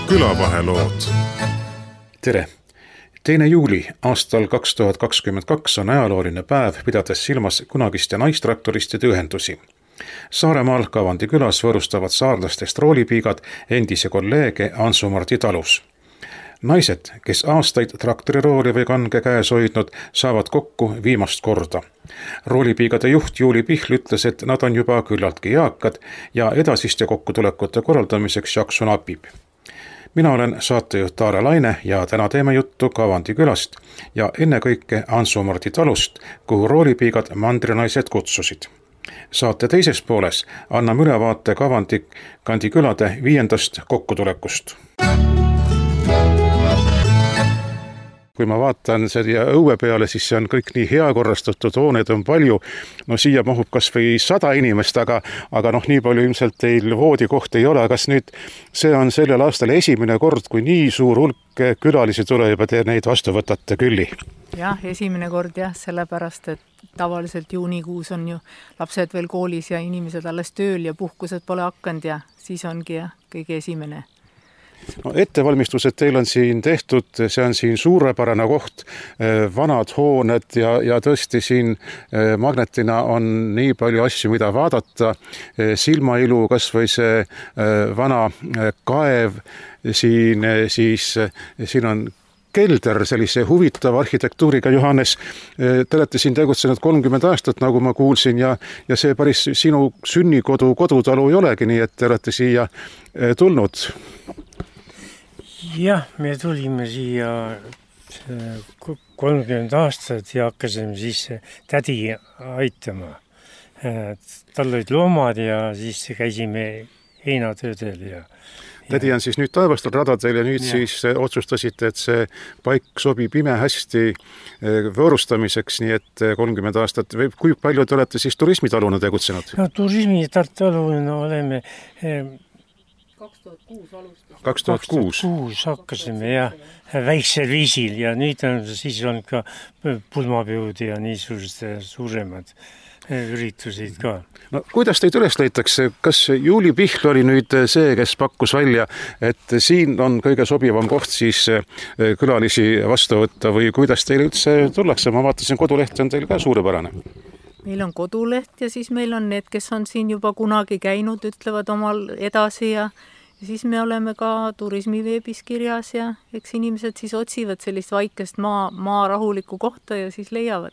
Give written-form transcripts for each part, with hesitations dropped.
külavahelood. Tere! 2. juuli aastal 2022 on ajalooline päev, pidades silmas kunagiste naistraktoristide ühendusi. Saaremaal Kavandi külas võõrustavad saarlastest roolipiigad endise kolleege Ansu-Mardi talus. Naised, kes aastaid traktorirooli või kange käes hoidnud, saavad kokku viimast korda. Roolipiigade juht Juuli Pihl ütles, et nad on juba küllaltki eakad ja edasiste kokkutulekute korraldamiseks jaksu napib. Mina olen saatejuht Taare Laine ja täna teeme juttu Kavandi külast ja ennekõike Ansu-Mardi talust, kuhu roolipiigad mandrinaised kutsusid. Saate teises pooles anname ülevaate Kavandi kandi külade 5. kokkutulekust. Kui ma vaatan siia õue peale, siis see on kõik nii hea korrastatud, hooneid on palju. No siia mahub kas või 100 inimest, aga nii palju ilmselt teil voodikohti ei ole. Kas nüüd see on sellel aastal esimene kord, kui nii suur hulk külalisi tuleb ja te neid vastu võtate külli? Jah, esimene kord sellepärast, et tavaliselt juunikuus on ju lapsed veel koolis ja inimesed alles tööl ja puhkused pole hakanud ja siis ongi kõige esimene. No, ettevalmistused teil on siin tehtud, see on siin suurepärane koht, vanad hooned ja tõesti siin magnetina on nii palju asju, mida vaadata. Silmailu, kas või see vana kaev, siin on kelder sellise huvitava arhitektuuriga. Johannes, te olete siin tegutsenud 30 aastat, nagu ma kuulsin, ja see päris sinu sünnikodu kodutalu ei olegi, nii et te olete siia tulnud. Jah, me tulime siia 30 aastat ja hakkasime siis tädi aitama. Tal olid loomad ja siis käisime heinatöödel ja tädi on siis nüüd taevastel radadel ja nüüd siis otsustasite, et see paik sobib imehästi võõrustamiseks, nii et 30 aastat. Kui palju te olete siis turismitaluna tegutsenud? No, turismitaluna oleme 2006 alustasime. 2006 hakkasime väiksel viisil ja nüüd siis on ka pulmapeud ja niisugused suuremad üritusid ka. No, kuidas teid üles leitakse? Kas Juuli Pihl oli nüüd see, kes pakkus välja, et siin on kõige sobivam koht siis külalisi vastu võtta või kuidas teil üldse tullakse? Ma vaatasin, koduleht on teil ka suurepärane. Meil on koduleht ja siis meil on need, kes on siin juba kunagi käinud, ütlevad omal edasi ja siis me oleme ka turismiveebis kirjas ja eks inimesed siis otsivad sellist vaikest maa rahulikku kohta ja siis leiavad.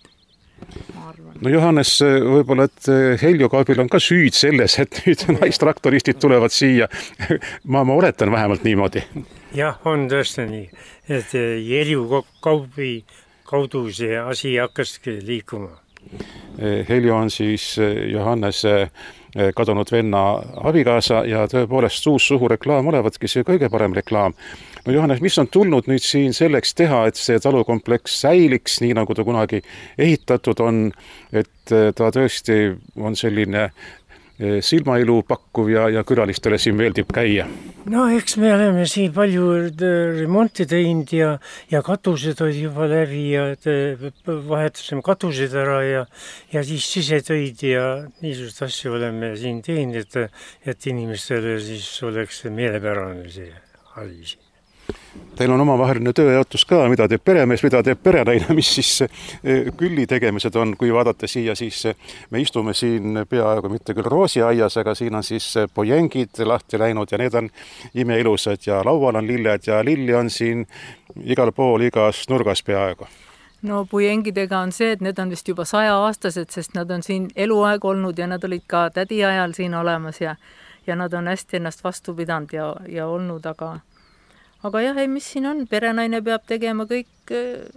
No Johannes, võib-olla, et Heljo Kaabil on ka süüd selles, et nüüd naistraktoristid tulevad siia. Ma oletan vähemalt niimoodi. Jah, on tõesti nii, et Heljo Kaabi kaudu see asi hakkaski liikuma. Heljo on siis Johannes kadunud venna abikaasa ja tõepoolest suus-suhu reklaam olevatki see kõige parem reklaam. No Johannes, mis on tulnud nüüd siin selleks teha, et see talukompleks säiliks nii, nagu ta kunagi ehitatud on, et ta tõesti on selline silmailu pakkuv ja külalistele siin meeldib käia? No eks me oleme siin palju remonti teinud ja katused olid juba läbi ja vahetasime katused ära ja siis sisetöid ja niisugust asju oleme siin teinud, et inimestele siis oleks meelepärane see asi. Teil on omavaheline tööjaotus ka, mida teeb peremees, mida teeb perenaine, mis siis külli tegemised on, kui vaadata siia, siis me istume siin peaaegu mitte küll roosiaias, aga siin on siis pojengid lahti läinud ja need on imeilusad ja laual on lilled ja lilli on siin igal pool, igas nurgas peaaegu. No pojengidega on see, et need on vist juba 100-aastased, sest nad on siin eluaeg olnud ja nad olid ka tädi ajal siin olemas ja nad on hästi ennast vastu pidanud ja olnud, aga jah, mis siin on? Perenaine peab tegema kõik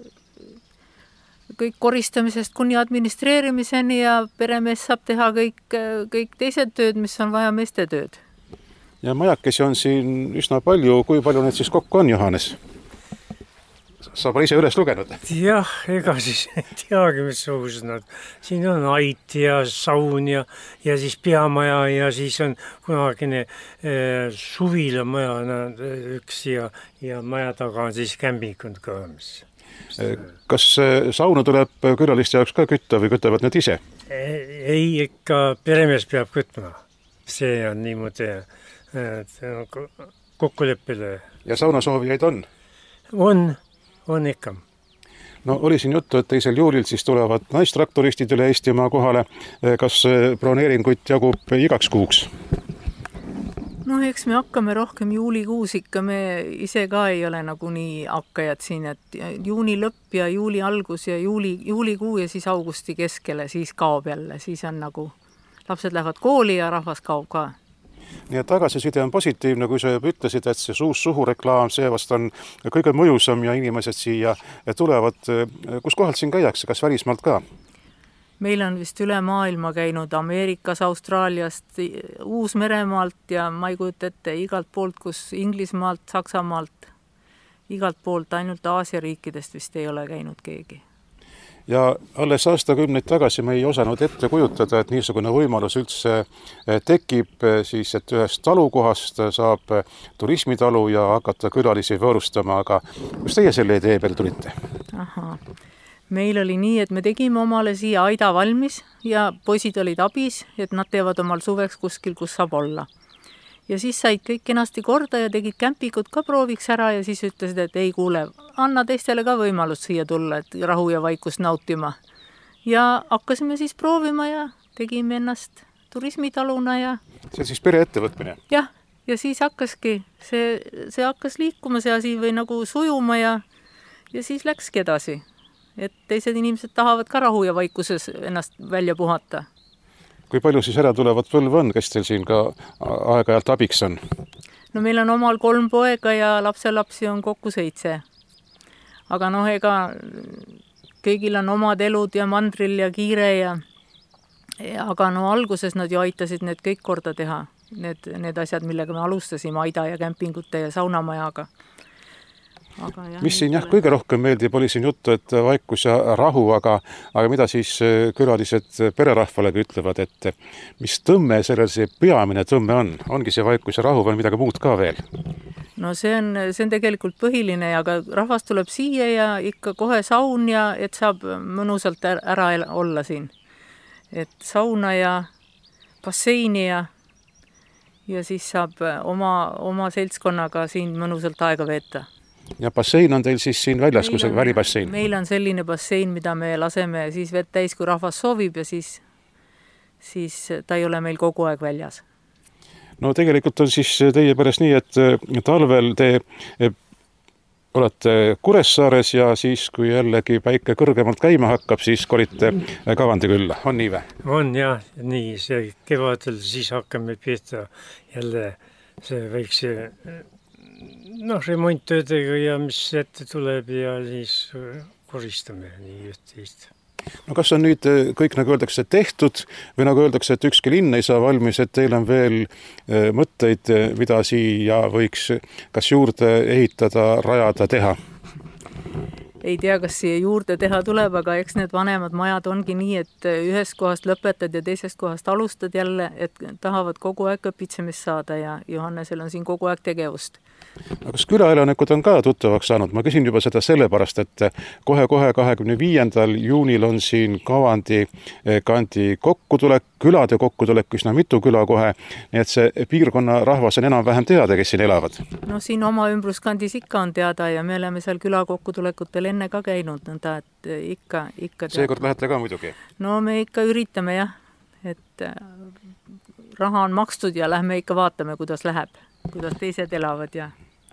koristamisest kuni administreerimiseni ja peremees saab teha kõik teised tööd, mis on vaja meeste tööd. Ja majakesi on siin üsna palju. Kui palju need siis kokku on, Johannes? Sa pole ise üles lugenud? Jah, ega siis teagi, mis suhused nad. Siin on ait ja saun ja siis peamaja ja siis on kunagine suvilamaja üks ja maja taga on siis kämbikund ka. Kas sauna tuleb külaliste jaoks ka kütta või kütavad need ise? Ei, ikka peremees peab kütma. See on niimoodi kokkuleppele Ja saunasoovijaid on? On ikka. No oli siin juttu, et 2. juulil siis tulevad naistraktoristid üle Eestimaa kohale. Kas broneeringuid jagub igaks kuuks? No eks me hakkame rohkem juulikuus ikka, me ise ka ei ole nagu nii hakkajad siin, et juuni lõpp ja juuli algus ja juulikuu ja siis augusti keskele, siis kaob jälle, siis on nagu lapsed lähevad kooli ja rahvas kaob ka. Nii et tagasiside on positiivne, kui sa juba ütlesid, et see suus-suhu reklaam, see vast on kõige mõjusam ja inimesed siia tulevad. Kus kohalt siin käiakse, kas välismaalt ka? Meil on vist üle maailma käinud Ameerikas, Austraaliast, Uus-Meremaalt ja ma ei kujuta ette igalt poolt, kus Inglismaalt, Saksamaalt, igalt poolt, ainult Aasia riikidest vist ei ole käinud keegi. Ja alles aastakümneid tagasi me ei osanud ette kujutada, et niisugune võimalus üldse tekib, siis et ühest talukohast saab turismitalu ja hakata külalisi võõrustama, aga kus teie selle idee peale tulite? Meil oli nii, et me tegime omale siia aida valmis ja poisid olid abis, et nad teevad omal suveks kuskil, kus saab olla. Ja siis said kõik kenasti korda ja tegid kämpikud ka prooviks ära ja siis ütlesid, et ei kuule, anna teistele ka võimalus siia tulla, et rahu ja vaikust nautima. Ja hakkasime siis proovima ja tegime ennast turismitaluna ja... See on siis pereettevõtmine? Jah, ja siis hakkaski, see hakkas liikuma see asi või nagu sujuma ja siis läkski edasi. Et teised inimesed tahavad ka rahu ja vaikuses ennast välja puhata. Kui palju siis ära tulevad põlv on, kes teil siin ka aeg-ajalt abiks on? No meil on omal 3 poega ja lapselapsi on kokku 7. Aga ega kõigil on omad elud ja mandril ja kiire aga alguses nad ju aitasid need kõik korda teha. Need asjad, millega me alustasime aida ja kämpingute ja saunamajaga. Mis siin kõige rohkem meeldib, oli siin juttu, et vaikus ja rahu, aga mida siis külalised pererahvalega ütlevad, et mis tõmme sellel see peamine tõmme on? Ongi see vaikus ja rahu või midagi muud ka veel? No see on tegelikult põhiline, aga rahvas tuleb siia ja ikka kohe saun ja et saab mõnusalt ära olla siin. Et sauna ja basseini ja siis saab oma seltskonnaga siin mõnusalt aega veeta. Ja bassein on teil siis siin väljas, kui see välibassein? Meil on selline bassein, mida me laseme siis vett täis, kui rahvas soovib ja siis ta ei ole meil kogu aeg väljas. No tegelikult on siis teie pärast nii, et talvel te olete Kuressaares ja siis, kui jällegi päike kõrgemalt käima hakkab, siis kolite Kavandi külla. On nii või? On jah, nii. See kevadel siis hakkame pihta jälle see väikse remonttöödega ja mis ette tuleb ja siis koristame nii üht-teist. No kas on nüüd kõik, nagu öeldakse, tehtud või nagu öeldakse, et ükski linn ei saa valmis, et teil on veel mõtteid, mida siia võiks kas juurde ehitada, rajada, teha? Ei tea, kas siia juurde teha tuleb, aga eks need vanemad majad ongi nii, et ühest kohast lõpetad ja teisest kohast alustad jälle, et tahavad kogu aeg õpitsemist saada ja Johannesel on siin kogu aeg tegevust. Aga kas külaelanikud on ka tuttavaks saanud? Ma küsin juba seda sellepärast, et kohe-kohe 25. juunil on siin Kavandi kandi kokkutulek, külade kokkutulek, üsna mitu küla kohe, nii et see piirkonna rahvas on enam-vähem teada, kes siin elavad. No siin oma ümbruskandis ikka on teada ja me oleme seal küla kokkutulekutel enne ka käinud, nõnda, et ikka teada. Seekord lähete ka muidugi? No me ikka üritame jah, et raha on makstud ja lähme ikka vaatame, kuidas läheb, kuidas teised elavad ja...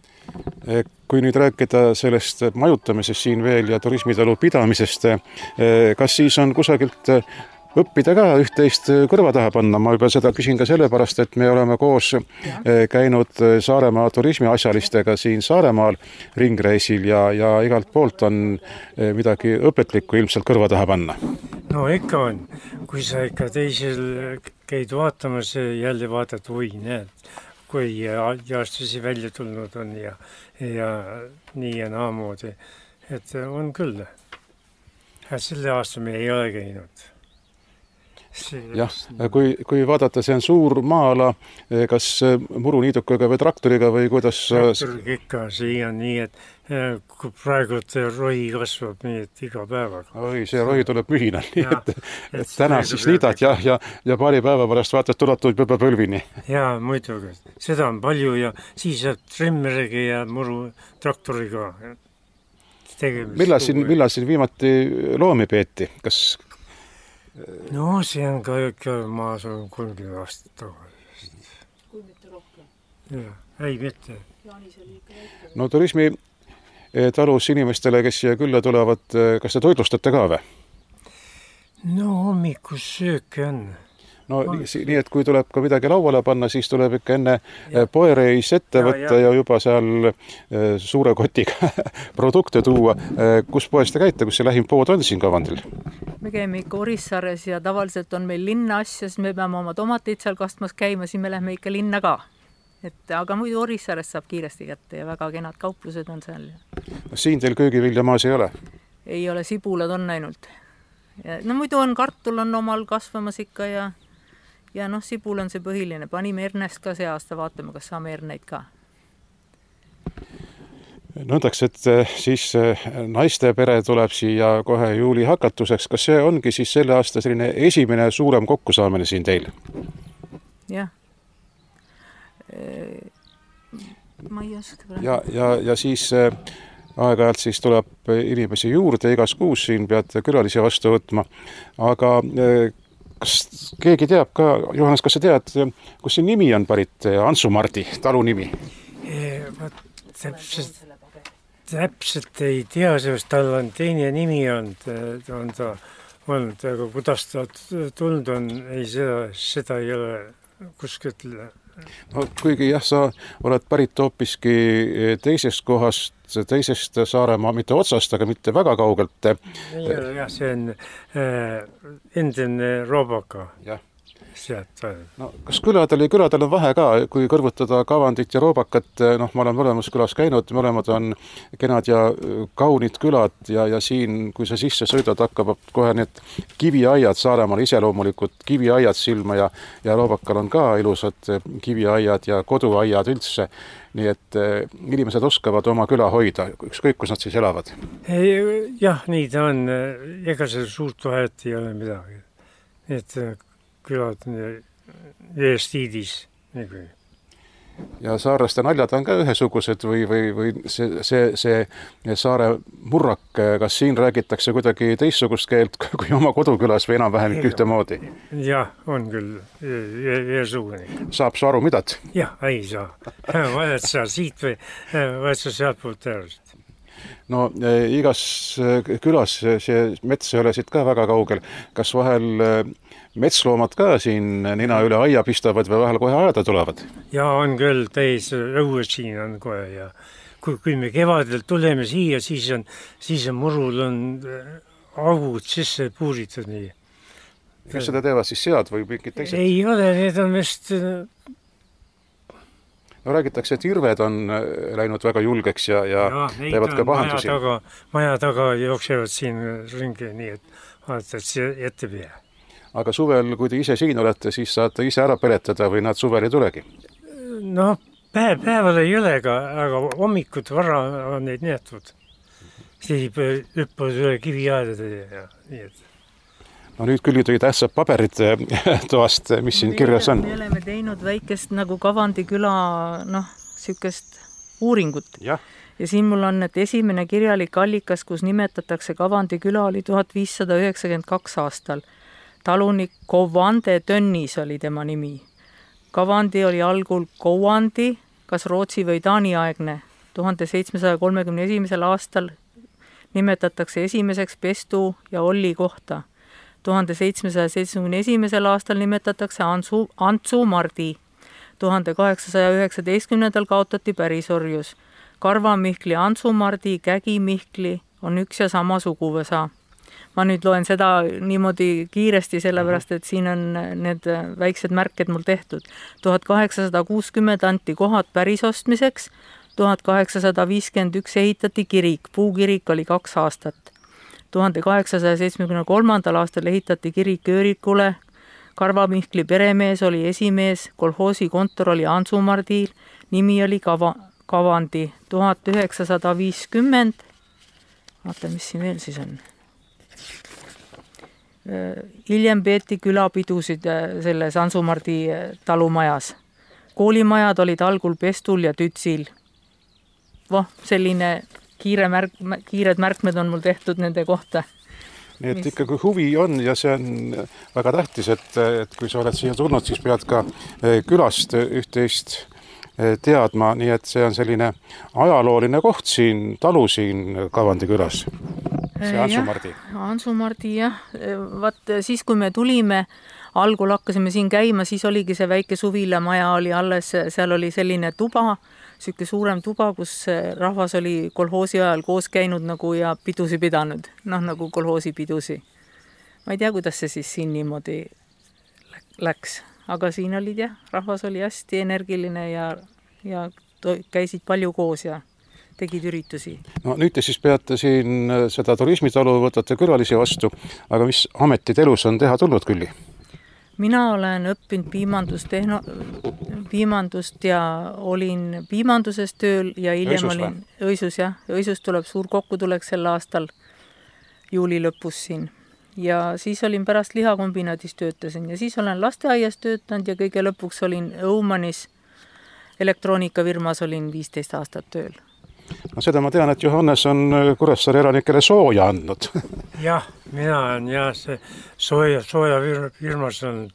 Kui nüüd rääkida sellest majutamisest siin veel ja turismitalu pidamisest, kas siis on kusagilt õppida ka üht-teist kõrva taha panna? Ma juba seda küsin ka sellepärast, et me oleme koos käinud Saaremaa turismiasjalistega siin Saaremaal ringreisil ja igalt poolt on midagi õpetlikku ilmselt kõrva taha panna. No ikka on. Kui sa ikka teisel käid vaatamas, jälle vaatad, näed, kui aastasi välja tulnud on ja nii ja naamoodi. Et on küll. Selle aasta me ei ole käinud. jah, kui vaadata, see on suur maa-ala, kas muruniidukaga või traktoriga või kuidas? Traktoriga ikka, see on nii, et kui praegu rohi kasvab nii, et iga päevaga. Oi, see rohi tuleb mühinal, nii et täna siis liidad ja paari päeva pärast vaatad, tuleb juba põlvini. Jaa, muidugi. Seda on palju ja siis saab trimmeriga ja muru traktoriga tegemist. Millal siin viimati loomi peeti? Kas? No see on ka ikka, ma saan 30 aastat tagasi. Kui mitte rohkem? Jaa, ei mitte. No turismi talus inimestele, kes siia külla tulevad, kas te toitlustate ka või? No hommikus sööke on. No nii, et kui tuleb ka midagi lauale panna, siis tuleb ikka enne poereis ette võtta ja juba seal suure kotiga produkte tuua. Kus poes te käite, kus see lähim pood on siin Kavandil? Me käime ikka Orissaares ja tavaliselt on meil linna asja, siis me peame oma tomateid seal kastmas käima, siis me lähme ikka linna ka. Aga muidu Orissaares saab kiiresti kätte ja väga kenad kauplused on seal. Siin teil köögivilja maas ei ole? Ei ole, sibulad on ainult. No muidu on kartul on omal kasvamas ikka ja noh, sibul on see põhiline. Panime ernest ka see aasta, vaatame, kas saame erneid ka. Nõndaks, et siis naiste pere tuleb siia kohe juuli hakatuseks. Kas see ongi siis selle aasta selline esimene suurem kokkusaamine siin teil? Jah. Ma ei oska. Ja siis aeg-ajalt siis tuleb inimesi juurde, igas kuus siin peate külalisi vastu võtma. Aga kas keegi teab ka, Johannes, kas sa tead, kus see nimi on pärit, Antsumardi talu nimi? Täpselt ei tea, sest tal on teine nimi olnud, aga kuidas ta tulnud on, seda ei ole kuskilt. No, kuigi jah, sa oled pärit hoopiski teisest kohast, teisest Saaremaa, mitte otsast, aga mitte väga kaugelt. Jah, see on endine Roobaka. Jah. sealt. No, kas küladel on vahe ka, kui kõrvutada Kavandit ja Roobakat, ma olen mõlemas külas käinud, mõlemad on kenad ja kaunid külad ja siin, kui sa sisse sõidad, hakkab kohe need kiviaiad Saaremaal iseloomulikud kiviaiad silma ja Roobakal on ka ilusad kiviaiad ja koduaiad üldse. Nii et inimesed oskavad oma küla hoida, ükskõik kus nad siis elavad. Jah, nii ta on. Ega see suurt vahet ei ole midagi. Et külad eestiidis. Ja saarlaste naljad on ka ühesugused või see saare murrak, kas siin räägitakse kuidagi teistsugust keelt kui oma kodukülas või enam-vähem ühtemoodi? Jah, on küll ühesugune. Saab su aru midagi? Jah, ei saa. Vahet sa siit või vahet sa sealt poolt äärest. No igas külas see mets ei ole siit ka väga kaugel. Kas vahel metsloomad ka siin nina üle aia pistavad või vahel kohe ajada tulevad? Ja on küll täis õued siin on kohe ja kui me kevadel tuleme siia, siis on murul on augud sisse puuritud nii. Kas seda teevad siis sead või mingid teised? Ei ole, need on vist... No räägitakse, et irved on läinud väga julgeks ja teevad ka pahandusi. Maja taga jooksevad siin ringi nii, et vaatad see ette pea. Aga suvel, kui te ise siin olete, siis saate ise ära peletada või nad suvel ei tulegi? No päeval ei ole, aga hommikud vara on neid neetud. Siis hüppavad üle kiviaedade ja nii et... No nüüd küll tõi tähtsad paberid toast, mis siin kirjas on. Me oleme teinud väikest nagu Kavandi küla, sükest uuringut. Ja siin mul on, et esimene kirjalik allikas, kus nimetatakse Kavandi küla, oli 1592 aastal. Talunik Kovande Tönnis oli tema nimi. Kavandi oli algul Kovandi, kas Rootsi või Taani aegne. 1731. aastal nimetatakse esimeseks Pestu ja Olli kohta. 1771. aastal nimetatakse Antsumardi. 1819. kaotati pärisorjus. Karvamihkli Antsumardi, Kägimihkli on üks ja sama suguvõsa. Ma nüüd loen seda niimoodi kiiresti, sellepärast, et siin on need väiksed märked mul tehtud. 1860 anti kohad pärisostmiseks, 1851 ehitati kirik, puukirik oli 2 aastat. 1873. aastal ehitati kirik Öörikule, Karva-Mihkli peremees oli esimees, kolhoosi kontor oli Ansumardiil, nimi oli Kavandi 1950. Vaata, mis siin veel siis on. Hiljem peeti külapidusid selles Ansumardi talumajas. Koolimajad olid algul Pestul ja Tütsil. Selline kiired märkmed on mul tehtud nende kohta. Nii et ikkagi huvi on ja see on väga tähtis, et kui sa oled siia tulnud, siis pead ka külast üht-teist teadma, nii et see on selline ajalooline koht siin, talu siin Kavandi külas. See Ansumardi. Ansumardi, jah. Siis, kui me tulime, algul hakkasime siin käima, siis oligi see väike suvilamaja oli alles, seal oli selline tuba, selline suurem tuba, kus rahvas oli kolhoosi ajal koos käinud nagu ja pidusi pidanud. Nagu kolhoosi pidusi. Ma ei tea, kuidas see siis siin niimoodi läks. Aga siin olid rahvas oli hästi energiline ja käisid palju koos ja tegid üritusi. No nüüd te siis peate siin seda turismitalu, võtate külalisi vastu, aga mis ametid elus on teha tulnud külli? Mina olen õppinud piimandust ja olin piimanduses tööl ja hiljem olin õisus, jah. Õisus tuleb suur kokkutulek sel aastal juuli lõpus siin. Ja siis olin pärast lihakombinaadis töötasin ja siis olen lasteaias töötanud ja kõige lõpuks olin Õumanis elektroonikafirmas olin 15 aastat tööl. No seda ma tean, et Johannes on Kuressaare elanikele sooja andnud. Jah, mina on see sooja firmas olnud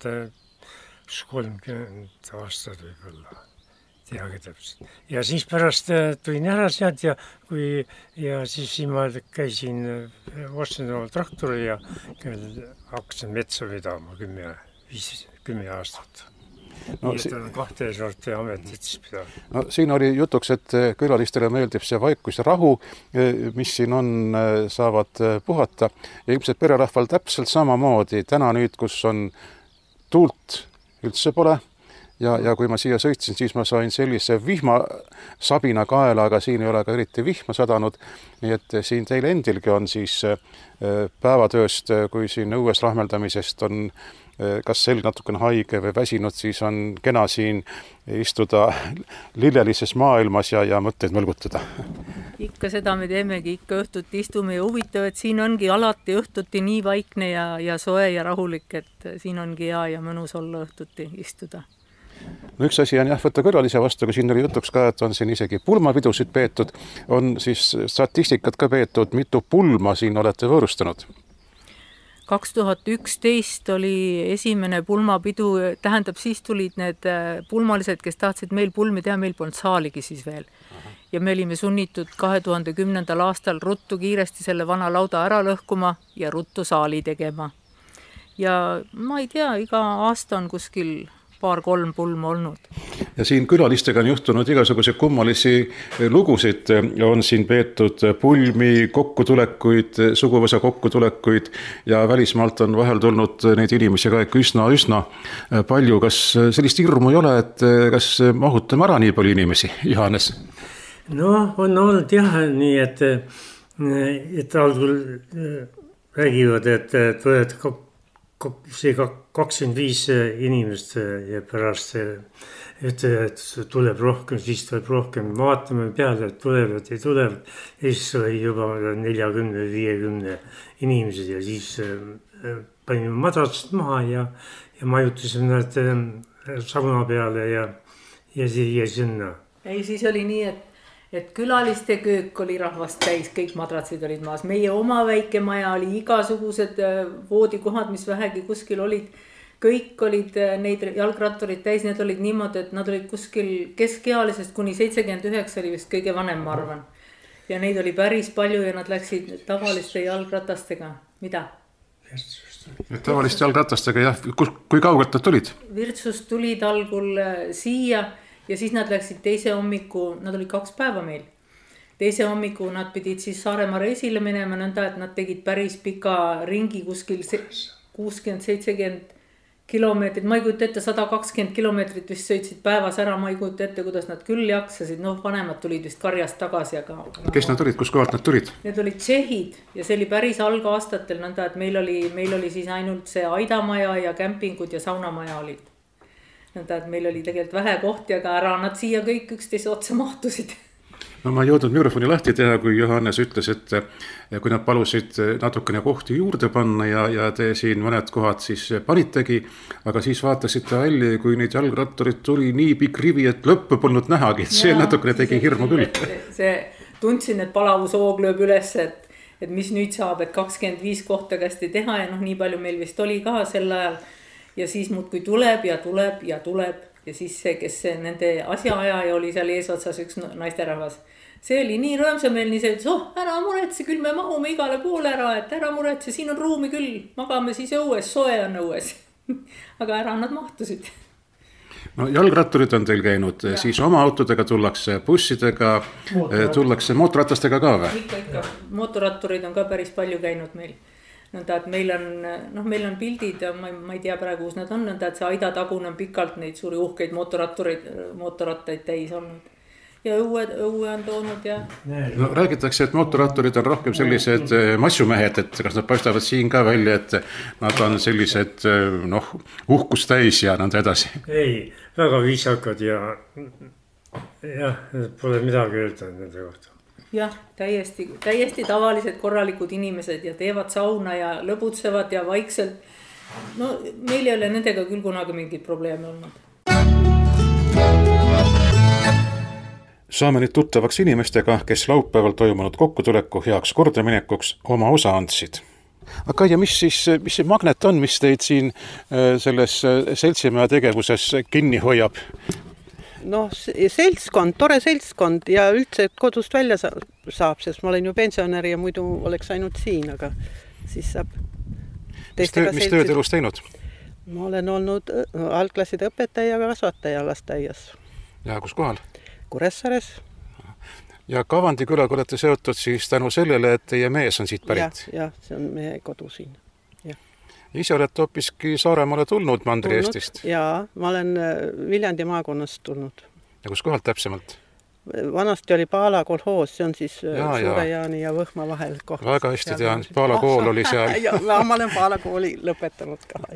30 aastat võib-olla, teagi täpselt. Ja siis pärast tulin ära sealt ja siis ma käisin, ostsin oma traktori ja hakkasin metsa vedama 10 aastat. No, nii, et on kahte sorti ametit siis pidanud. No, siin oli jutuks, et külalistele meeldib see vaikus ja rahu, mis siin on, saavad puhata. Ja ilmselt pererahval täpselt samamoodi. Täna nüüd, kus on tuult üldse pole ja kui ma siia sõitsin, siis ma sain sellise vihmasabina kaela, aga siin ei ole ka eriti vihma sadanud. Nii et siin teil endilgi on siis päevatööst, kui siin õues rahmeldamisest on kas selg natukene haige või väsinud, siis on kena siin istuda lillelises maailmas ja mõtteid mõlgutada. Ikka seda me teemegi, ikka õhtuti istume ja huvitav, et siin ongi alati õhtuti nii vaikne ja soe ja rahulik, et siin ongi hea ja mõnus olla õhtuti istuda. No üks asi on võtta külalise vastu, kui siin oli jutuks ka, et on siin isegi pulmapidusid peetud, on siis statistikat ka peetud, mitu pulma siin olete võõrustanud? 2011 oli esimene pulmapidu, tähendab, siis tulid need pulmalised, kes tahtsid meil pulmi teha, meil polnud saaligi siis veel. Ja me olime sunnitud 2010. aastal ruttu kiiresti selle vana lauda ära lõhkuma ja ruttu saali tegema. Ja ma ei tea, iga aasta on kuskil 2-3 pulma olnud. Ja siin külalistega on juhtunud igasuguse kummalisi lugusid. On siin peetud pulmi, kokkutulekuid, suguvõsa kokkutulekuid ja välismaalt on vahel tulnud neid inimesi ka üsna palju. Kas sellist hirmu ei ole, et kas mahutame ära nii palju inimesi, Johannes? No, on olnud nii, et algul räägivad, et tulevad see 25 inimest ja pärast ütlevad, et tuleb rohkem, siis tuleb rohkem. Vaatame peale, et tulevad ja tulevad. Ja siis oli juba 40-50 inimesed ja siis panime madratsid maha ja majutasime nad sauna peale ja siia sinna. Ei, siis oli nii, et külaliste köök oli rahvast täis, kõik madratsid olid maas. Meie oma väike maja oli igasugused voodikohad, mis vähegi kuskil olid. Kõik olid neid jalgratturid täis, need olid niimoodi, et nad olid kuskil keskealisest kuni 79 oli vist kõige vanem, ma arvan. Ja neid oli päris palju ja nad läksid tavaliste jalgratastega. Mida? Tavaliste jalgratastega, jah. Kui kaugelt nad tulid? Virtsust tulid algul siia. Ja siis nad läksid teise hommiku, nad olid 2 päeva meil. Teise hommiku nad pidid siis Saaremaa reisile minema nõnda, et nad tegid päris pika ringi kuskil 60-70 kilomeetrit, ma ei kujuta ette, 120 kilomeetrit vist sõitsid päevas ära, ma ei kujuta ette, kuidas nad küll jaksasid, noh, vanemad tulid vist karjast tagasi, aga... Kes nad olid, kus kohalt nad tulid? Need olid tšehhid ja see oli päris algaastatel nõnda, et meil oli siis ainult see aidamaja ja kämpingud ja saunamaja olid. Nõnda, et meil oli tegelikult vähe kohti, aga ära nad siia kõik üksteise otsa mahtusid. No ma ei jõudnud mikrofoni lahti teha, kui Johannes ütles, et kui nad palusid natukene kohti juurde panna ja te siin mõned kohad siis panitegi, aga siis vaatasite välja, kui neid jalgratturid tuli nii pikk rivi, et lõppu polnud nähagi, et see natukene tegi hirmu küll. Tundsin, et palavusoog lööb üles, et mis nüüd saab, et 25 kohta kästi teha ja noh, nii palju meil vist oli ka sel ajal ja siis muudkui tuleb ja tuleb ja tuleb. Ja siis see, kes nende asjaajaja oli seal eesotsas üks naisterahvas. See oli nii rõõmsameel, nii see, et ära muretse, küll me mahume igale poole ära, et ära muretse, siin on ruumi küll, magame siis õues, soe on õues. Aga ära nad mahtusid. No jalgratturid on teil käinud, siis oma autodega tullakse, bussidega, tullakse mootorratastega ka või? Ikka, mootorratturid on ka päris palju käinud meil. Nõnda, et meil on pildid ja ma ei tea praegu, kus nad on, nõnda, et see Aida tagun on pikalt neid suuri uhkeid mootorrattaid täis olnud. Ja õue on toonud ja... No, räägitakse, et mootorratturid on rohkem sellised massumehed, et kas nad paistavad siin ka välja, et nad on sellised uhkust täis ja nõnda edasi. Ei, väga viisakad ja pole midagi öelda nende kohta. Jah, täiesti tavalised korralikud inimesed ja teevad sauna ja lõbutsevad ja vaikselt. No meil ei ole nendega küll kunagi mingid probleeme olnud. Saame nüüd tuttavaks inimestega, kes laupäeval toimunud kokkutuleku heaks kordaminekuks oma osa andsid. Aga ja mis see magnet on, mis teid siin selles seltsimaja tegevuses kinni hoiab? Noh, seltskond, tore seltskond ja üldse kodust välja saab, sest ma olen ju pensionär ja muidu oleks ainult siin, aga siis saab teistega mis tööd elus teinud? Ma olen olnud algklasside õpetaja ja kasvataja lasteaias. Ja kus kohal? Kuressaares. Ja Kavandi külaga olete seotud siis tänu sellele, et teie mees on siit pärit? Jah, see on meie kodu siin. Ise olete hoopiski Saaremaale tulnud Mandri-Eestist? Jaa, ma olen Viljandi maakonnast tulnud. Ja kus kohalt täpsemalt? Vanasti oli Paala kolhoos, see on siis Suure-Jaani ja Võhma vahel koht. Väga hästi tean, Paala kool oli seal. Ma olen Paala kooli lõpetanud ka.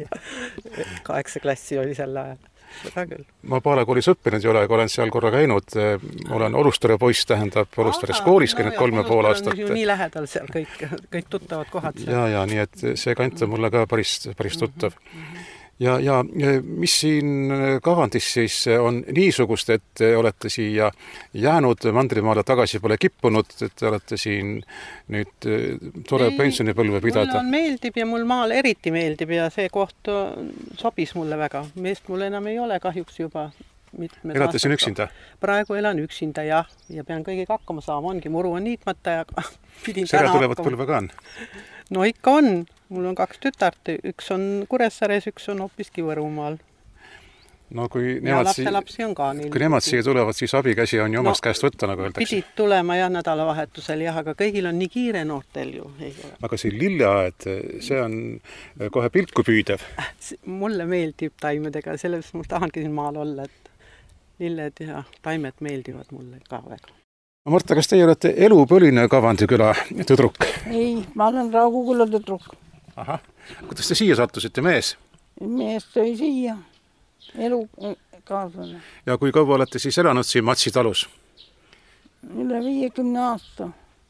8 klassi oli sel ajal. Ma Paala koolis õppinud ei ole, aga olen seal korra käinud. Olen Olustare poiss, tähendab Olustare koolis käinud 3,5 aastat. Nii lähedal seal kõik tuttavad kohad. Ja, nii et see kant on mulle ka päris tuttav. Ja mis siin Kavandis siis on niisugust, et olete siia jäänud, Mandrimaale tagasi pole kippunud, et olete siin nüüd tore pensionipõlve pidada? Mulle meeldib ja mul maal eriti meeldib ja see koht sobis mulle väga. Meest mul enam ei ole kahjuks juba. Elate siin üksinda? Praegu elan üksinda ja pean kõigiga hakkama saama. Ongi muru on niitmata ja pidin täna hakkama. Tulevad põlve ka on? No ikka on. Mul on 2 tütart. Üks on Kuressaares, üks on hoopiski Võrumaal. No kui lapselapsi on ka neil. Kui nemad siia tulevad, siis abikäsi on ju omast käest võtta, nagu öeldakse. Pidid tulema nädalavahetusel, aga kõigil on nii kiire noortel ju. Aga see lilleaed, see on kohe pilku püüdev. Mulle meeldib taimedega, selles ma tahangi siin maal olla, et lilled ja taimed meeldivad mulle ka väga. Marta, kas teie olete elupõline Kavandi küla tüdruk? Ei, ma olen Raugu küla tüdruk. Aha, kuidas te siia sattusite, mees? Mees tõi siia, elukaaslane. Ja kui kaua olete siis elanud siin Matsi talus? Üle 50 aasta.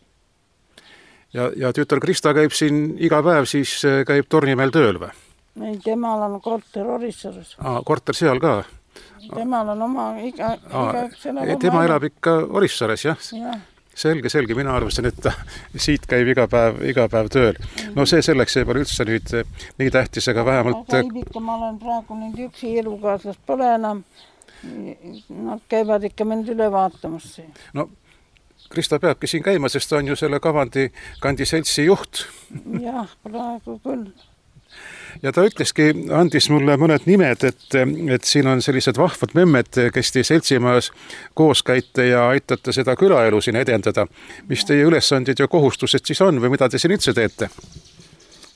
Ja tütar Krista käib siin iga päev, siis käib Tornimäel tööl või? Ei, temal on korter Orissaares. Korter seal ka? Temal on oma tema elab ikka Orissaares, jah? Jah. Selge, mina arvasin, et siit käib iga päev tööl. No see selleks ei pole üldse nüüd nii tähtis, aga vähemalt... Käib ikka, ma olen praegu nüüd üksi elukaaslast pole enam. Nad käivad ikka mind üle vaatamas. No, Krista peabki siin käima, sest ta on ju selle Kavandi kandi seltsi juht. Jah, praegu küll. Ja ta ütleski, andis mulle mõned nimed, et siin on sellised vahvad memmed, kes te seltsimajas koos käite ja aitate seda külaelu siin edendada. Mis teie ülesandid ja kohustused siis on või mida te siin üldse teete?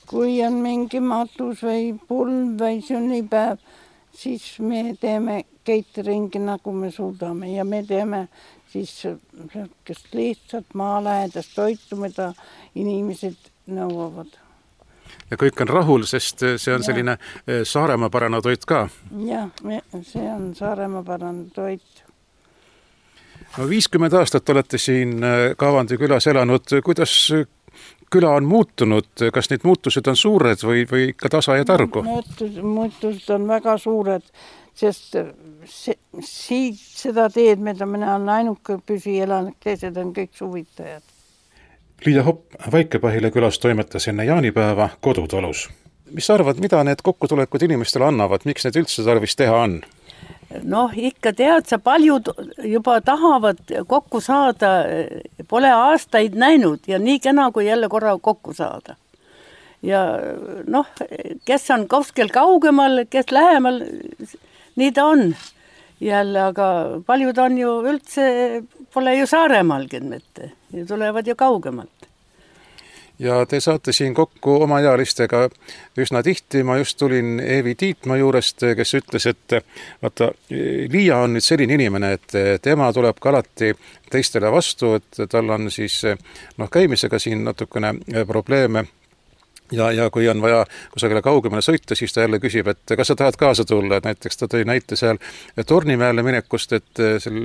kui on mingi matus või pulm või sünnipäev, siis me teeme cateringi nagu me suudame ja me teeme siis sellist lihtsalt maalähedast toitu, mida inimesed nõuavad. Ja kõik on rahul, sest see on selline Saaremaa pärane toit ka. Jah, see on Saaremaa pärane toit. No 50 aastat olete siin Kavandi külas elanud. Kuidas küla on muutunud? Kas need muutused on suured või ikka tasa ja targu? Muutused on väga suured, sest siit seda teed, mida mina olen ainuke püsielanik, teised on kõik suvitajad. Liia Hopp Väike-Pahila külas toimetas enne jaanipäeva kodutalus. Mis arvad, mida need kokkutulekud inimestele annavad? Miks need üldse tarvis teha on? Noh, ikka tead sa, paljud juba tahavad kokku saada, pole aastaid näinud ja nii kena kui jälle korra kokku saada. Ja noh, kes on kuskil kaugemal, kes lähemal, nii ta on jälle, aga paljud on ju üldse, pole ju Saaremaalgi mitte ja tulevad ju kaugemalt. Ja te saate siin kokku omaealistega üsna tihti. Ma just tulin Eevi Tiitmaa juurest, kes ütles, et vaata, Liia on nüüd selline inimene, et tema tuleb ka alati teistele vastu, et tal on siis käimisega siin natukene probleeme. Ja kui on vaja kusagile kaugemale sõita, siis ta jälle küsib, et kas sa tahad kaasa tulla, et näiteks ta tõi näite seal Tornimäele minekust, et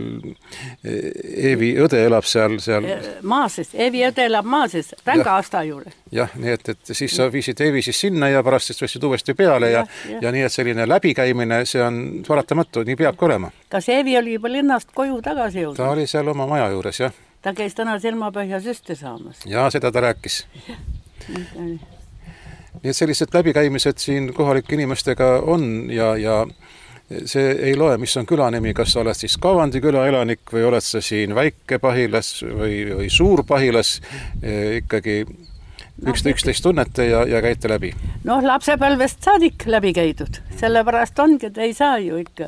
Eevi õde elab seal Maases, Eevi õde elab Maases, Ränga-Asta juurde. Jah, nii et siis sa viisid Eevi siis sinna ja pärast siis võisid uuesti peale ja nii, et selline läbikäimine, see on paratamatu, nii peab ka olema. Kas Eevi oli juba linnast koju tagasi jõudnud? Ta oli seal oma maja juures, jah. Ta käis täna silmapõhja süste saamas. Ja seda ta rääkis. Nii et sellised läbikäimised siin kohalike inimestega on ja see ei loe, mis on külanimi, kas sa oled siis Kavandi küla elanik või oled sa siin Väike-Pahilas või Suur-Pahilas, ikkagi üksteist tunnete ja käite läbi. Noh, lapsepõlvest saadik läbi käidud, sellepärast ongi, et ei saa ju ikka.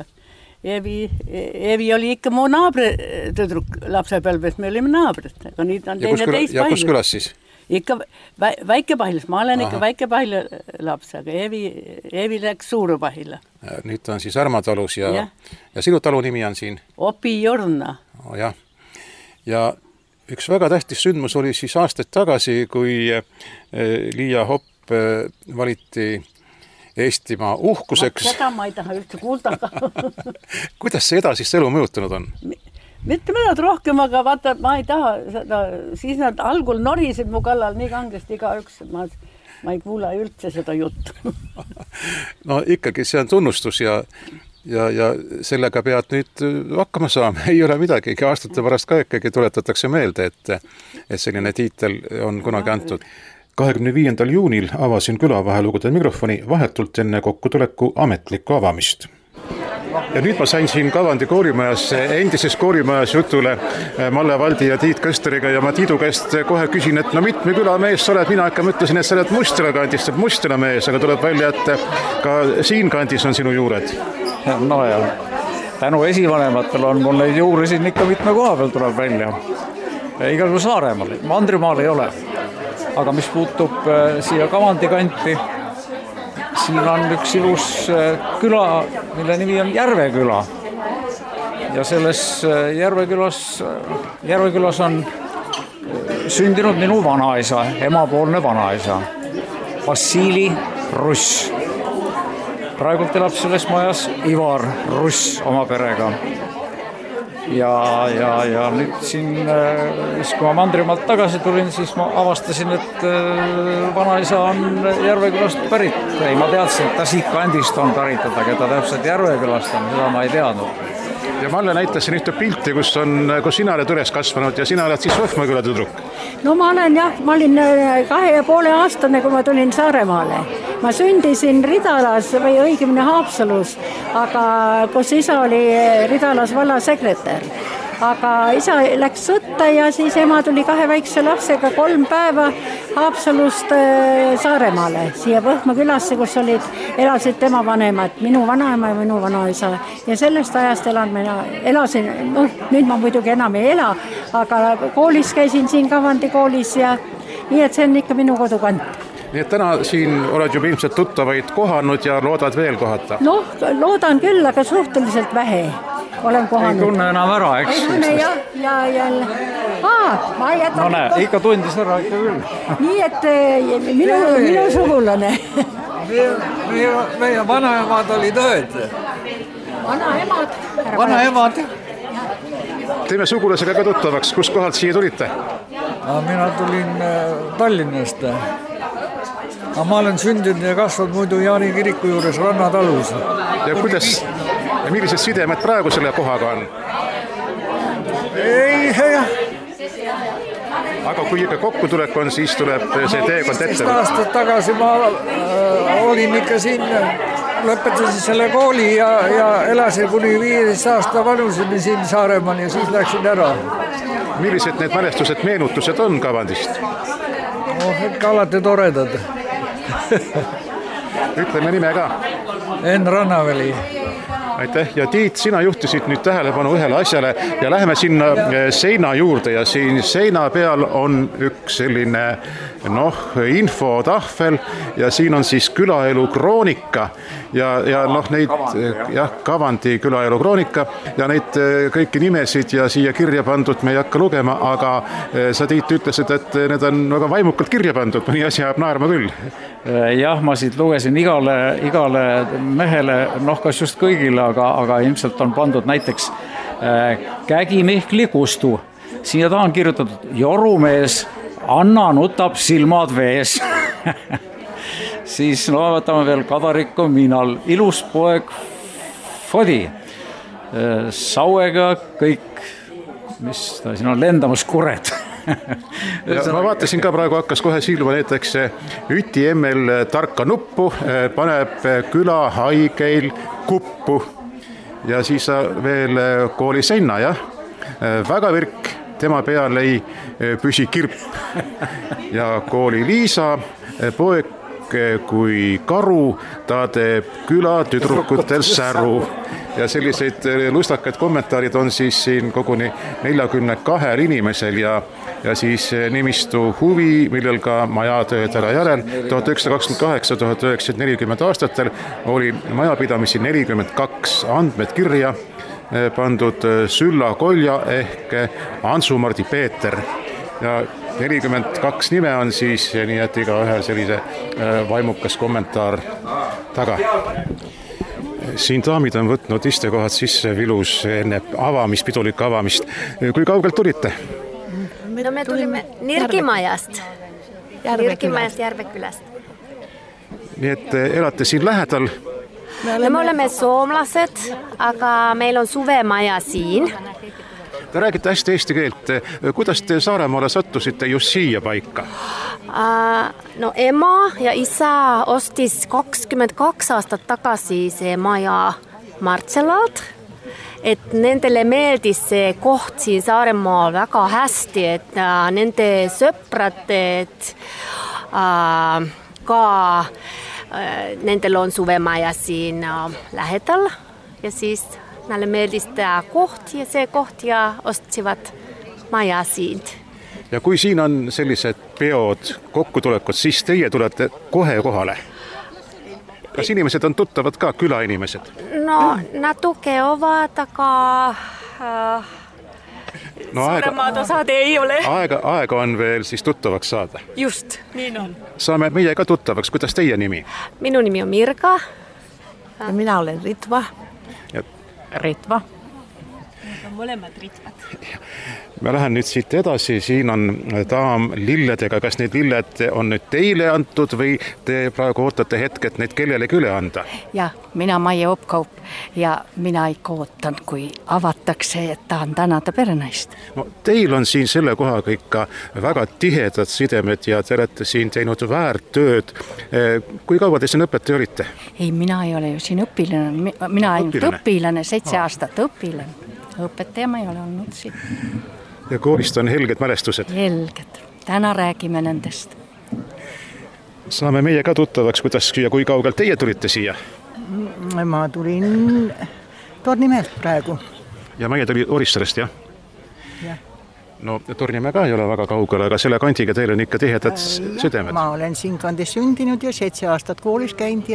Eevi oli ikka mu naabri tüdruk lapsepõlvest, me olime naabrid, aga nüüd on teine teist ja kus külas siis? Ikka Väike-Pahilas, ma olen ikka Väike-Pahila laps, aga Eevi läks Suur-Pahila. Nüüd ta on siis Ärmatalus ja sinu talu nimi on siin? Opi-Jorna. Jah. Ja üks väga tähtis sündmus oli siis aastaid tagasi, kui Liia Hopp valiti Eestimaa uhkuseks. Seda ma ei taha üldse kuulda. Kuidas see edasist elu mõjutanud on? Mitte midagi rohkem, aga vaata, ma ei taha seda, siis nad algul norisid mu kallal nii kangesti igaüks, ma ei kuula üldse seda juttu. No ikkagi see on tunnustus ja sellega pead nüüd hakkama saama, ei ole midagi, aastate pärast ka ikkagi tuletatakse meelde, et selline tiitel on kunagi antud. 25. juunil avasin küla vahelugude mikrofoni vahetult enne kokkutuleku ametlikku avamist. Ja nüüd ma sain siin Kavandi koolimajas, endises koolimajas jutule Malle Valdi ja Tiit Kösteriga ja ma Tiidu käest kohe küsin, et no mitme külamees sa oled, mina ikka mõtlesin, et sa oled Mustjala kandist, et Mustjala mees, aga tuleb välja, et ka siin kandis on sinu juured. No ja, tänu esivanematel on mul neid juuri siin ikka mitme koha peal tuleb välja. Igal kui Saaremaal, Mandrimaal ei ole. Aga mis puutub siia Kavandi kanti, siin on üks ilus küla, mille nimi on Järveküla. Ja selles Järvekülas on sündinud minu vanaisa, emapoolne vanaisa, Vassili Russ. Praegult elab selles majas Ivar Russ oma perega. Ja nüüd siin, kui ma Mandrimaalt tagasi tulin, siis ma avastasin, et vanaisa on Järvekülast pärit. Ei, ma teadsin, et ta siit kandist on päritud, aga ta täpselt Järvekülast on, seda ma ei teadnud. Ja Malle näitas siin ühte pilti, kus sina oled üles kasvanud ja sina oled siis Võhmaküla tüdruk. No ma olin 2,5 aastane, kui ma tulin Saaremaale. Ma sündisin Ridalas või õigemini Haapsalus, aga kus isa oli Ridalas vallasekretär. Aga isa läks sõtta ja siis ema tuli 2 väikse lapsega 3 päeva Haapsalust Saaremaale, siia Võhmakülasse, kus elasid tema vanemad, minu vanaema ja minu vanaisa. Ja sellest ajast elasin, nüüd ma muidugi enam ei ela, aga koolis käisin siin Kavandi koolis ja nii, et see on ikka minu kodukant. Nii et täna siin oled juba ilmselt tuttavaid kohanud ja loodad veel kohata? Noh, loodan küll, aga suhteliselt vähe olen kohanud. Ei tunne enam ära, eks? Ei tunne ja jälle. Ma jätan... No näe, ikka tundis ära ikka küll. Nii, et minu sugulane. Meie vanaemad olid õed. Vanaemad. Teeme sugulasega ka tuttavaks, kust kohalt siia tulite? Mina tulin Tallinnast. Ma olen sündinud ja kasvanud muidu Jaani kiriku juures Rannatalus. Ja millised sidemed praegu selle kohaga on? Aga kui ikka kokkutulek on, siis tuleb see teekond ette. 15 aastat tagasi ma olin ikka siin, lõpetasin selle kooli ja elasin kuni 15 aasta vanuseni siin Saaremaal ja siis läksin ära. Millised need mälestused, meenutused on Kavandist? Ikka alati toredad. Ütleme nime ka. Enn Rannaväli. Aitäh. Ja Tiit, sina juhtisid nüüd tähelepanu ühele asjale ja läheme sinna seina juurde ja siin seina peal on üks selline infotahvel ja siin on siis külaelu kroonika ja neid Kavandi külaelu kroonika ja neid kõiki nimesid ja siia kirja pandud me ei hakka lugema, aga sa Tiit ütlesid, et need on väga vaimukalt kirja pandud, mõni asi jääb naerma küll. Jah, ma siit lugesin igale mehele, kas just kõigile, aga ilmselt on pandud näiteks Kägi Mihkli Kustu. Siin ta on kirjutatud Jorumees, Anna nutab silmad vees. Siis võtame veel Kadarikko Miinal, ilus poeg Fodi. Sauega kõik, mis ta siin on, lendamas kured. Ma vaatasin ka praegu hakkas kohe silma näiteks Üti Emmel tarka nuppu, paneb küla haigeil kuppu ja siis veel kooli seina, väga virk, tema peal ei püsi kirp ja kooli Liisa, poeg kui karu, ta teeb küla tüdrukutel säru ja selliseid lustakaid kommentaarid on siis siin koguni 42 inimesel ja siis nimistu huvi, millel ka majatööd ära järel 1928-1940 aastatel oli majapidamisi 42 andmed kirja pandud Sülla Kolja ehk Ansumardi Peeter ja 42 nime on siis, nii et iga ühe sellise vaimukas kommentaar taga. Siin daamid on võtnud istekohad sisse vilus enne pidulikku avamist. Kui kaugelt tulite? No me tulime Nirgimajast. Nirgimajast Järvekülast. Nii et elate siin lähedal? Me oleme soomlased, aga meil on suvemaja siin. Te räägite hästi eesti keelt. Kuidas te Saaremaale sattusite just siia paika? No ema ja isa ostis 22 aastat tagasi see maja Martselalt. Et nendele meeldis see koht siin Saaremaal väga hästi, et nende sõprad ka nendel on suvemaja siin lähedal ja siis näille meeldis tämä koht ja see koht ja ostivat maja siin. Ja kui siin on sellised peod, kokkutulekud, siis teie tulete kohe kohale. Kas inimesed on tuttavad ka, külainimesed? No, natuke ovat, aga suuremad osad ei ole. Aega on veel siis tuttavaks saada. Just, niin on. Saame meie ka tuttavaks. Kuidas teie nimi? Minun nimi on Mirka. Ja minä olen Ritva. Ritva. Molemmat Ritvat. Ma lähen nüüd siit edasi, siin on daam lilledega, kas need lilled on nüüd teile antud või te praegu ootate hetke, et neid kellelegi üle anda? Ja, minä Maija Opkaup ja minä ikka ootan, kui avatakse, et tahan tänada perenaist. No, teil on siin selle kohaga ikka väga tihedad sidemed ja te olete siin teinud väärtööd. Kui kaua te siin õpetaja olite? Ei, minä ei ole ju siin õpilane, minä ainult õpilane, 7 aastat õpilane. Õpetaja ma ei ole olnud siin. Ja koolist on helged mälestused? Helged. Täna räägime nendest. Saame meie ka tuttavaks, kuidas ja kui kaugelt teie tulite siia? Ma tulin Tornimelt praegu. Ja meie tuli Orissarest, jah? Jah. No Tornimäe ka ei ole väga kaugel, aga selle kandiga teil on ikka tihedad südemed. Ma olen siin kandis sündinud ja 7 aastat koolis käinud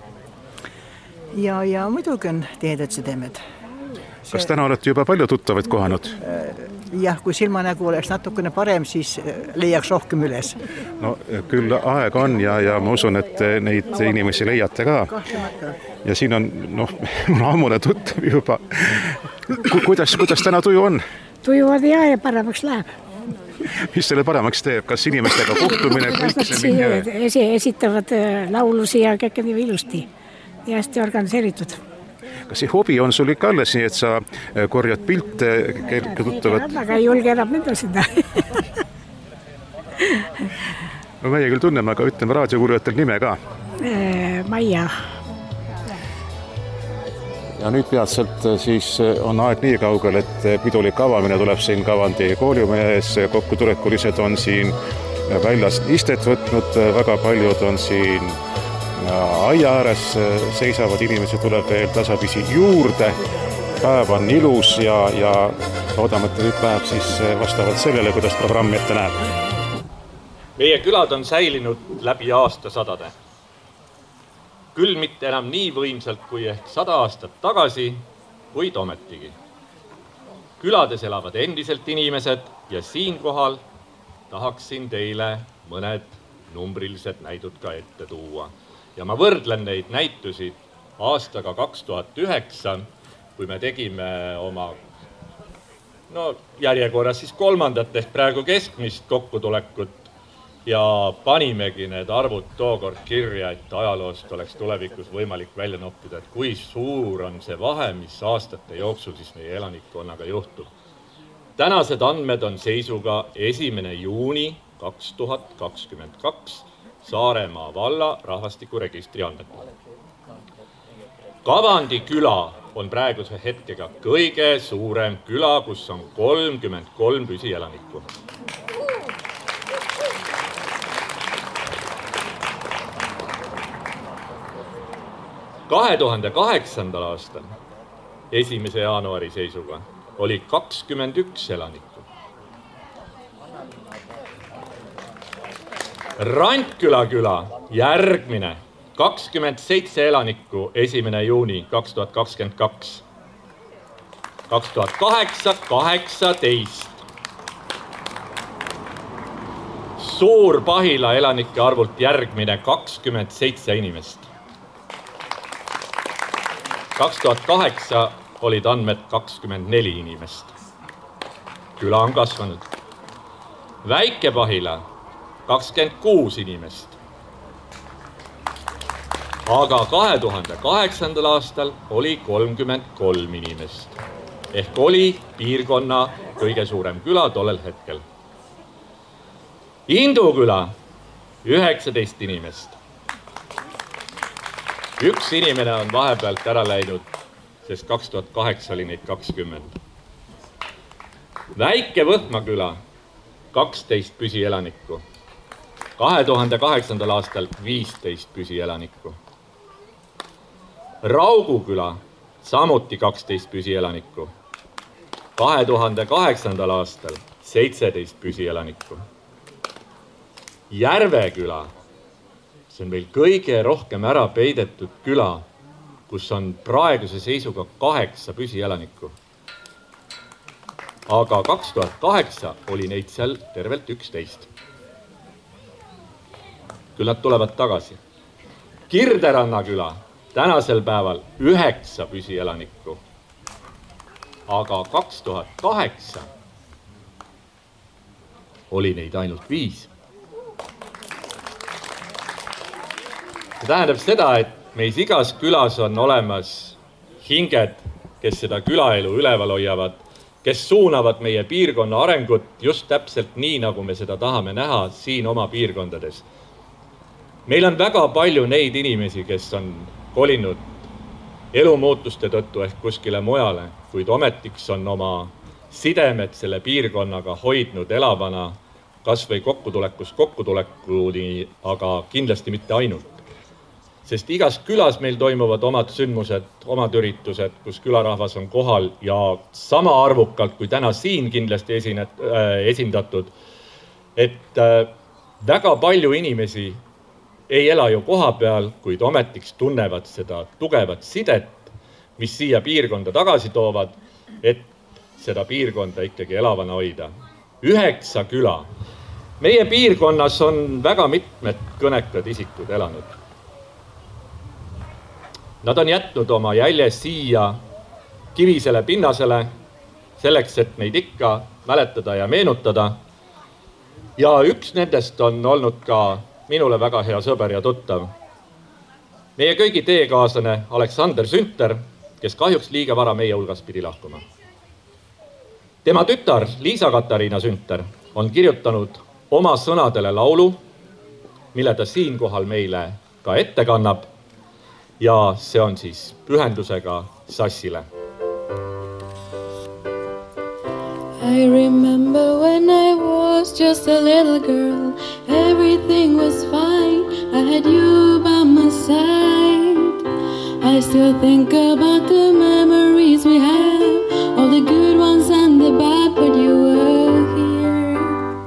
ja muidugi on tihedad südemed. Kas täna olete juba palju tuttavaid kohanud? Jah, kui silmanägu oleks natukene parem, siis leiaks rohkem üles. No küll aeg on ja ma usun, et neid inimesi leiate ka. Ja siin on, mul ammune tuttav juba. Kuidas täna tuju on? Tuju on hea ja paremaks läheb. Mis selle paremaks teeb? Kas inimestega kohtumine? Esitavad laulusi ja kõik on ilusti ja hästi organiseeritud. Kas see hobi on sul ikka alles, nii et sa korjad pilte, tuttavad? Aga ei julge enam nende sinna. No meie küll tunneme, aga ütleme raadiokuuljatel nime ka. Maia. Ja nüüd peatselt siis on aeg nii kaugel, et pidulik avamine tuleb siin Kavandi koolimaja ees. Kokkutulekulised on siin väljas istet võtnud, väga paljud on siin aia ääres, seisavad inimesed, tuleb veel tasapisi juurde. Päev on ilus ja loodame, et kõik läheb siis vastavalt sellele, kuidas programm ette näeb. Meie külad on säilinud läbi aastasadade. Küll mitte enam nii võimsalt kui ehk 100 aastat tagasi, kuid ometigi. Külades elavad endiselt inimesed ja siinkohal tahaksin teile mõned numbrilised näidud ka ette tuua. Ja ma võrdlen neid näitusi aastaga 2009, kui me tegime oma järjekorras siis 3. ehk praegu keskmist kokkutulekut ja panimegi need arvud tookord kirja, et ajaloost oleks tulevikus võimalik välja noppida, et kui suur on see vahe, mis aastate jooksul siis meie elanikkonnaga juhtub. Tänased andmed on seisuga 1. juuni 2022 Saaremaa valla rahvastikuregistri andmetel. Kavandi küla on praeguse hetkega kõige suurem küla, kus on 33 püsielanikku. – 2008. aastal 1. jaanuari seisuga oli 21 elanikku. Rantküla küla järgmine 27 elanikku 1. juuni 2022. 2008 18. Suur-Pahila elanike arvult järgmine 27 inimest. 2008 olid andmed 24 inimest. Küla on kasvanud. Väike-Pahila 26 inimest. Aga 2008. aastal oli 33 inimest. Ehk oli piirkonna kõige suurem küla tollel hetkel. Induküla 19 inimest. Üks inimene on vahepealt ära läinud, sest 2008 oli neid 20. Väike-Võhma küla 12 püsielanikku. 2008. aastal 15 püsielanikku. Raugu küla samuti 12 püsielanikku. 2008. aastal 17 püsielanikku. Järveküla, see on meil kõige rohkem ära peidetud küla, kus on praeguse seisuga 8 püsielanikku. Aga 2008 oli neid seal tervelt 11. Küll nad tulevad tagasi. Kirderanna küla tänasel päeval 9 püsielanikku. Aga 2008 oli neid ainult 5. See tähendab seda, et meis igas külas on olemas hinged, kes seda külaelu üleval hoiavad, kes suunavad meie piirkonna arengut just täpselt nii, nagu me seda tahame näha siin oma piirkondades. Meil on väga palju neid inimesi, kes on kolinud elumuutuste tõttu ehk kuskile mujale, kuid ometiks on oma sidemed selle piirkonnaga hoidnud elavana kas või kokkutulekuni, aga kindlasti mitte ainult. sest igas külas meil toimuvad omad sündmused, omad üritused, kus külarahvas on kohal ja sama arvukalt kui täna siin kindlasti esindatud, et väga palju inimesi ei ela ju koha peal, kuid ometiks tunnevad seda tugevat sidet, mis siia piirkonda tagasi toovad, et seda piirkonda ikkagi elavana hoida. 9 küla. Meie piirkonnas on väga mitmed kõnekad isikud elanud. Nad on jätnud oma jälje siia kivisele pinnasele, selleks, et neid ikka mäletada ja meenutada. Ja üks nendest on olnud ka minule väga hea sõber ja tuttav. Meie kõigi teekaaslane Aleksander Sünter, kes kahjuks liiga vara meie hulgas pidi lahkuma. Tema tütar Liisa-Katariina Sünter on kirjutanud oma sõnadele laulu, mille ta siinkohal meile ka ette kannab ja see on siis pühendusega Sassile. I remember when I was just a little girl, everything was fine, I had you by my side. I still think about the memories we have, all the good ones and the bad, but you were here.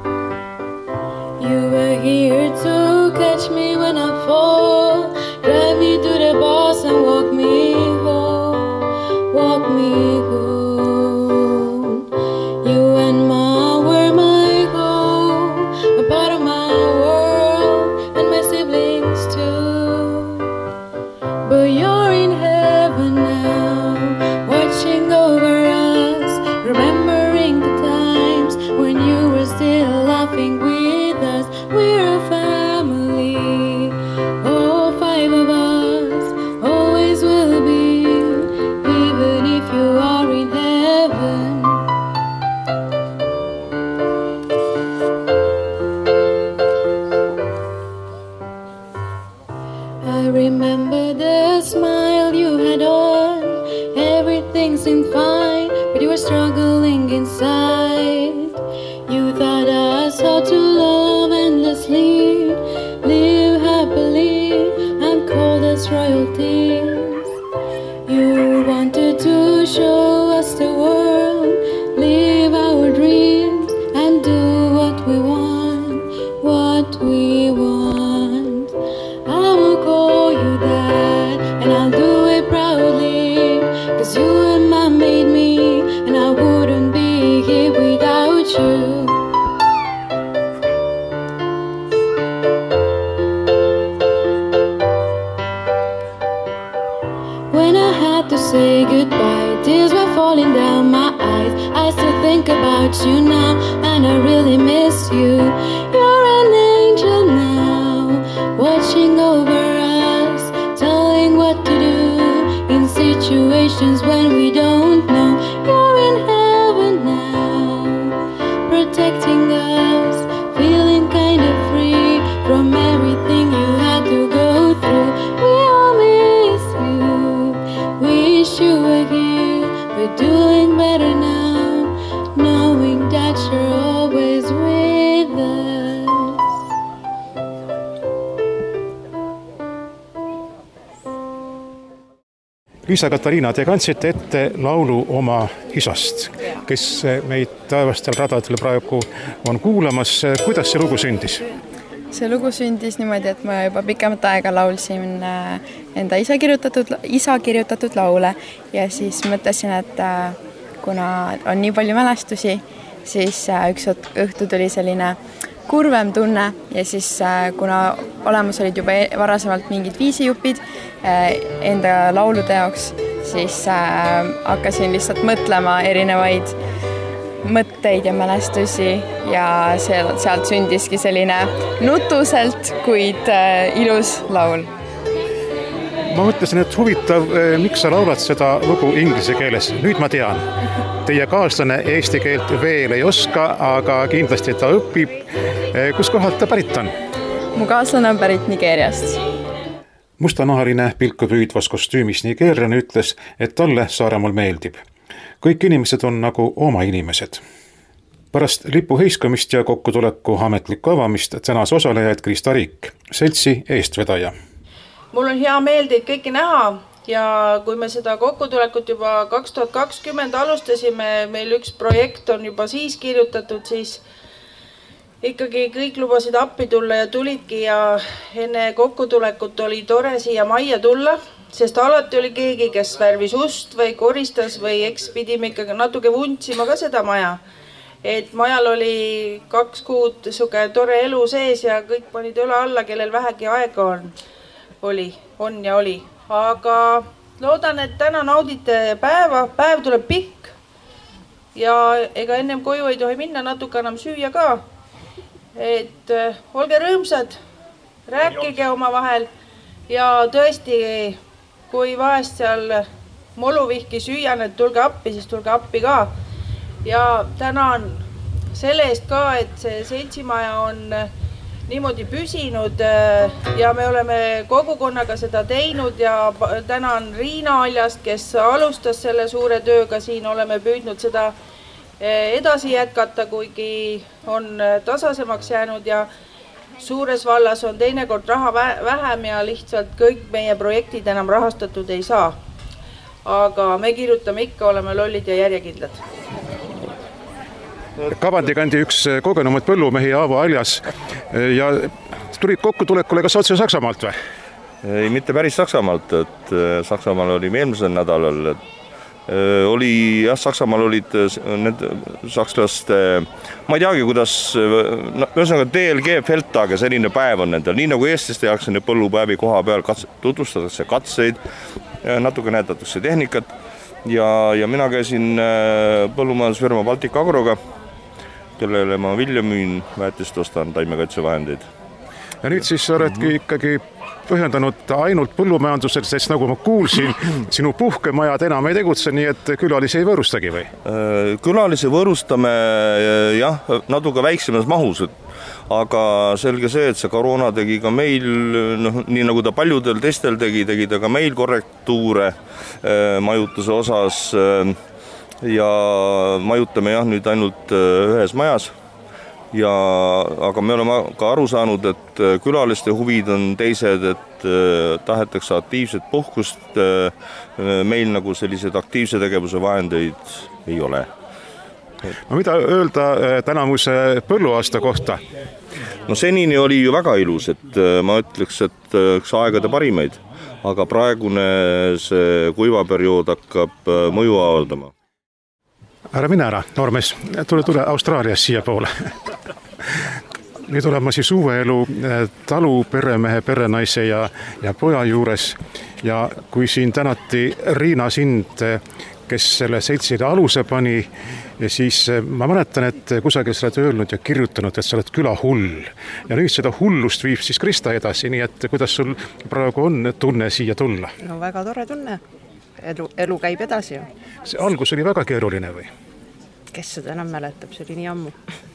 You were here to catch me when I fall, drive me to the bus and walk me home, walk me home. You and Ma were my home, a part of my world, and my siblings too. But you're in heaven now, watching over us, remembering the times when you were still laughing with us. We're a family, all 5 of us, always will be, even if you are in heaven. I remember the smile you had on, everything seemed fine, but you were struggling inside. You taught us how to love endlessly, live happily, and called us royalties. You wanted to show us the world, live our dreams, and do what we want, what we want. I will call you Dad, and I'll do it proudly, 'cause you and Mom made me, and I wouldn't be here without you. When I had to say goodbye, tears were falling down my eyes. I still think about you now, and I really miss you. You're an angel now, watching over us, telling what to do in situations when we don't know. You're in heaven now, protecting us, feeling kind of free from everything you had to go through. We all miss you, wish you were here, but doing better now, knowing that you're always with us. Liisa-Katariina, te kandsite ette laulu oma isast, kes meid taevastel radadel praegu on kuulamas. Kuidas see lugu sündis? See lugu sündis niimoodi, et ma juba pikemat aega laulsin enda isa kirjutatud laule ja siis mõtlesin, et kuna on nii palju mälestusi, siis üks õhtu tuli selline kurvem tunne ja siis kuna olemas olid juba varasemalt mingid viisijupid enda laulude jaoks, siis hakkasin lihtsalt mõtlema erinevaid mõtteid ja mälestusi ja sealt sündiski selline nutuselt, kuid ilus laul. Ma mõtlesin, et huvitav, miks sa laulad seda lugu inglise keeles. Nüüd ma tean, teie kaaslane eesti keelt veel ei oska, aga kindlasti ta õpib. Kus kohalt ta pärit on? Mu kaaslane on pärit Nigeeriast. Mustanahaline pilku püüdvas kostüümis nigeerlane ütles, et talle Saaremaal meeldib. Kõik inimesed on nagu oma inimesed. Pärast lipu heiskamist ja kokkutuleku ametlikku avamist tänas osalejaid Krista Riik, seltsi eestvedaja. mul on hea meel teid kõiki näha ja kui me seda kokkutulekut juba 2020 alustasime, meil üks projekt on juba siis kirjutatud, siis ikkagi kõik lubasid appi tulla ja tulidki ja enne kokkutulekut oli tore siia majja tulla, sest alati oli keegi, kes värvis ust või koristas või eks pidime ikkagi natuke vuntsima ka seda maja. Et majal oli 2 kuud suke tore elu sees ja kõik panid üle alla, kellel vähegi aega on ja oli. Aga loodan, et täna naudite päeva. Päev tuleb pikk ja ega ennem koju ei tohi minna, natuke enam süüa ka. Et olge rõõmsad, rääkige omavahel ja tõesti, kui vahest seal moluvihki süüan, et tulge appi, siis tulge appi ka. Ja tänan selle eest ka, et see seltsimaja on niimoodi püsinud ja me oleme kogukonnaga seda teinud ja tänan Riina Aljast, kes alustas selle suure tööga. Siin oleme püüdnud seda edasi jätkata, kuigi on tasasemaks jäänud ja suures vallas on teinekord raha vähem ja lihtsalt kõik meie projektid enam rahastatud ei saa. Aga me kirjutame ikka, oleme lollid ja järjekindlad. Kavandi kandi üks kogenumaid põllumehi Aavo Aljas ja tulid kokkutulekule kas otse Saksamaalt või? Ei, mitte päris Saksamaalt, et Saksamaal oli eelmisel nädalal. Saksamaal olid need sakslaste, ma ei teagi, kuidas, ühesõnaga DLG Feldtage, selline päev on nendel, nii nagu Eestis tehakse need põllupäevi koha peal, tutvustatakse katseid, natuke näetatakse tehnikat ja mina käisin põllumajandusfirma Baltic Agroga, kellele ma vilja müün, väetist ostan, taimekaitsevahendeid. Ja nüüd siis oledki ikkagi pühendanud ainult põllumajandusel, sest nagu ma kuulsin, sinu puhkemajad enam ei tegutse, nii et külalisi ei võõrustagi või? Külalisi võõrustame jah, natuke väiksemas mahus, aga selge see, et see koroona tegi ka meil, nii nagu ta paljudel teistel tegi ta ka meil korrektuure majutuse osas ja majutame jah nüüd ainult ühes majas. Aga me oleme ka aru saanud, et külaliste huvid on teised, et tahetakse aktiivset puhkust. Meil nagu sellised aktiivse tegevuse vahendeid ei ole. No mida öelda tänavuse põlluaasta kohta? No senini oli ju väga ilus, et ma ütleks, et üks aegade parimaid, aga praegune see kuivaperiood hakkab mõju avaldama. Ära mine ära, noormees, tule Austraalias siia poole. Nüüd olen ma siis uue elu talu peremehe, perenaise ja poja juures ja kui siin tänati Riina sind, kes selle seltsile aluse pani, siis ma mäletan, et kusagil sa oled öelnud ja kirjutanud, et sa oled küla hull. Ja nüüd seda hullust viib siis Krista edasi, nii et kuidas sul praegu on tunne siia tulla? No väga tore tunne. Elu käib edasi. See algus oli väga keeruline või? Kes seda enam mäletab, see oli nii ammu.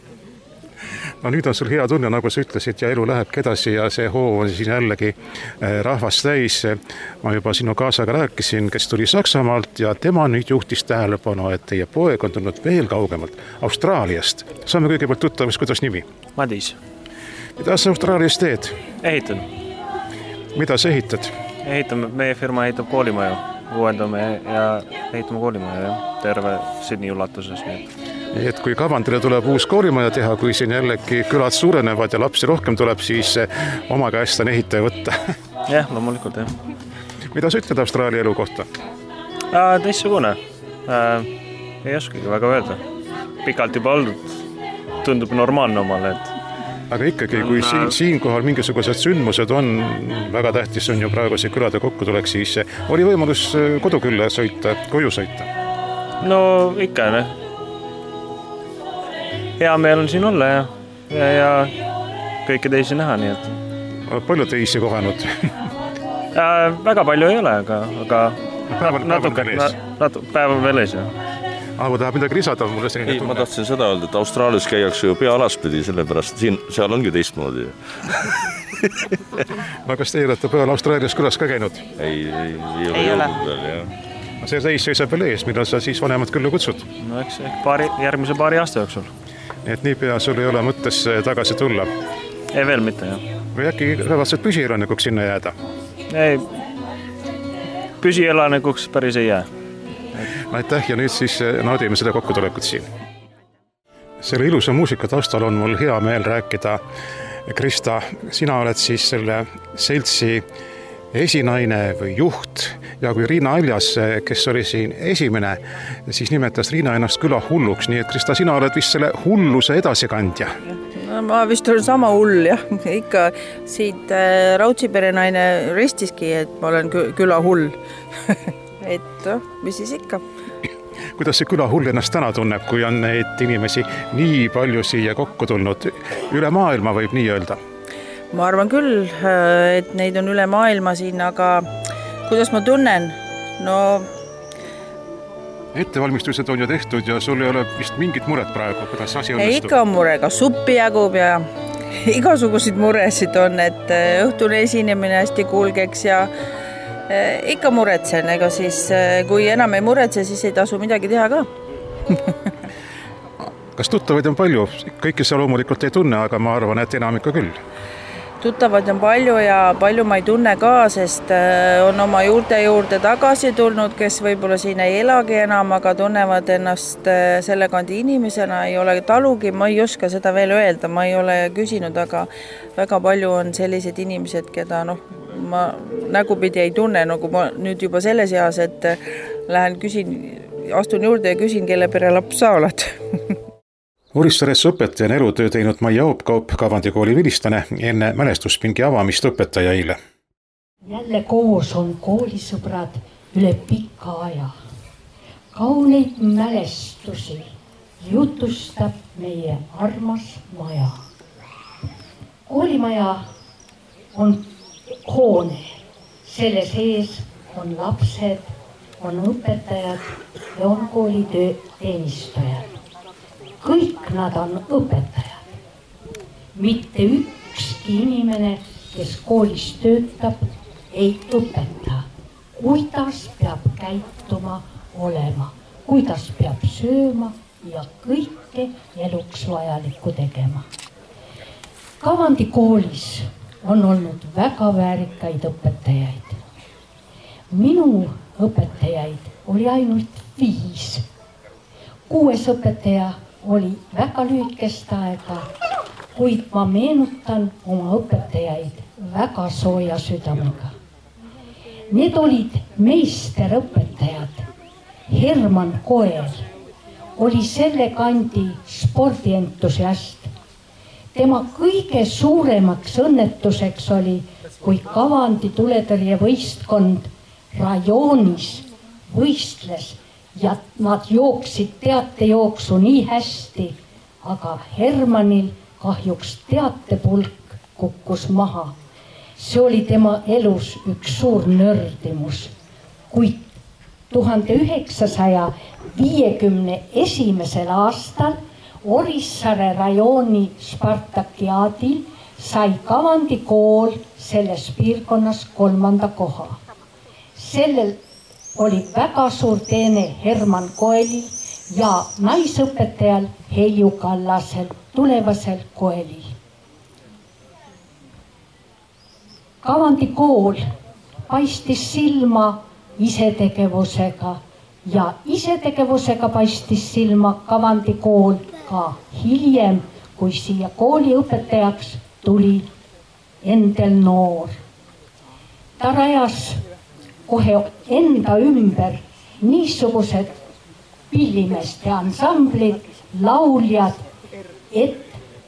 No nüüd on sul hea tunne, nagu sa ütlesid, ja elu lähebki edasi ja see hoo on siin jällegi rahvast täis. Ma juba sinu kaasaga rääkisin, kes tuli Saksamaalt ja tema nüüd juhtis tähelepanu, et teie poeg on tulnud veel kaugemalt Austraaliast. Saame kõigepealt tuttavast, kuidas nimi? Madis. Mida sa Austraalias teed? Ehitan. Mida sa ehitad? Ehitame, meie firma ehitab koolimaju. Uuendame ja ehitame koolimaja terve Sydney ulatuses. Nii et kui Kavandile tuleb uus koolimaja teha, kui siin jällegi külad suurenevad ja lapsi rohkem tuleb, siis oma käest on ehitaja võtta. Jah, loomulikult jah. Mida sa ütled Austraalia elu kohta? Teissugune. Ei oskagi väga öelda. Pikalt juba olnud. Tundub normaalne omale, et aga ikkagi, kui siinkohal mingisugused sündmused on, väga tähtis on ju praegu see külade kokkutulek, siis oli võimalus kodukülla sõita, koju sõita? No ikka, ne. Hea meel on siin olla ja kõike teisi näha, nii et. Palju teisi kohanud? Väga palju ei ole, aga päev veel ees, jah. Aavo tahab midagi lisada, mulle selline tunne. Ma tahtsin seda öelda, et Austraalias käiakse ju pea alaspidi, sellepärast seal ongi teistmoodi. No kas teie olete peal Austraalias külas ka käinud? Ei ole veel, jah. See reis seisab veel ees, millal sa siis vanemad külla kutsud? No eks järgmise paari aasta jooksul. Et nii pea sul ei ole mõttes tagasi tulla? Ei veel mitte, jah. Või äkki kavatsed püsielanikuks sinna jääda? ei, püsielanikuks päris ei jää. Aitäh ja nüüd siis naudime seda kokkutulekut siin. Selle ilusa muusika taustal on mul hea meel rääkida. Krista, sina oled siis selle seltsi esinaine või juht ja kui Riina Aljas, kes oli siin esimene, siis nimetas Riina ennast küla hulluks, nii et Krista, sina oled vist selle hulluse edasikandja. No, ma vist olen sama hull, jah. Ikka siit Raudsi perenaine ristiski, et ma olen küla hull. Et mis siis ikka? Kuidas see küla hull ennast täna tunneb, kui on neid inimesi nii palju siia kokku tulnud? Üle maailma võib nii öelda? Ma arvan küll, et neid on üle maailma siin, aga kuidas ma tunnen? No... Ettevalmistused on ju tehtud ja sul ei ole vist mingit muret praegu, kuidas asi õnnestub? Ikka on mure, ka suppi jagub ja igasuguseid muresid on, et õhtune esinemine hästi kulgeks ja ikka muretsen, ega siis kui enam ei muretse, siis ei tasu midagi teha ka. Kas tuttavaid on palju? Kõiki sa loomulikult ei tunne, aga ma arvan, et enam ikka küll. Tuttavaid on palju ja palju ma ei tunne ka, sest on oma juurde tagasi tulnud, kes võib-olla siin ei elagi enam, aga tunnevad ennast selle kandi inimesena, ei ole talugi, ma ei oska seda veel öelda, ma ei ole küsinud, aga väga palju on sellised inimesed, keda ma nägupidi ei tunne, nagu ma nüüd juba selles eas, et astun juurde ja küsin, kelle pere laps sa oled. Orissares õpetajan elutöö teinud Maia Oopkaup, Kavandi kooli vilistlane, enne mälestuspingi avamist õpetajaile. Jälle koos on koolisõbrad üle pika aja. Kauneid mälestusi jutustab meie armas maja. Koolimaja on hoone, selle sees on lapsed, on õpetajad ja on koolitöö teenistajad. Kõik nad on õpetajad. Mitte ükski inimene, kes koolis töötab, ei õpeta. Kuidas peab käituma olema, kuidas peab sööma ja kõike eluks vajalikku tegema. Kavandi koolis on olnud väga väärikaid õpetajaid. Minu õpetajaid oli ainult 5. 6. õpetaja oli väga lühikest aega, kuid ma meenutan oma õpetajaid väga sooja südamega. Need olid meisterõpetajad. Herman Koel oli selle kandi spordientusiast. Tema kõige suuremaks õnnetuseks oli, kui Kavandi tuletõrje võistkond rajoonis võistles ja nad jooksid teatejooksu nii hästi, aga Hermanil kahjuks teatepulk kukkus maha. See oli tema elus üks suur nördimus, kuid 1951. aastal Orissaare rajooni Spartakiaadil sai Kavandi kool selles piirkonnas 3. koha. Sellel oli väga suur teene Herman Koelil ja naisõpetajal Helju Kallasel, tulevasel Koelil. Kavandi kool paistis silma isetegevusega ja isetegevusega paistis silma Kavandi kool ka hiljem, kui siia kooliõpetajaks tuli Endel Noor. Ta rajas kohe enda ümber niisugused pillimeeste ansamblid, lauljad, et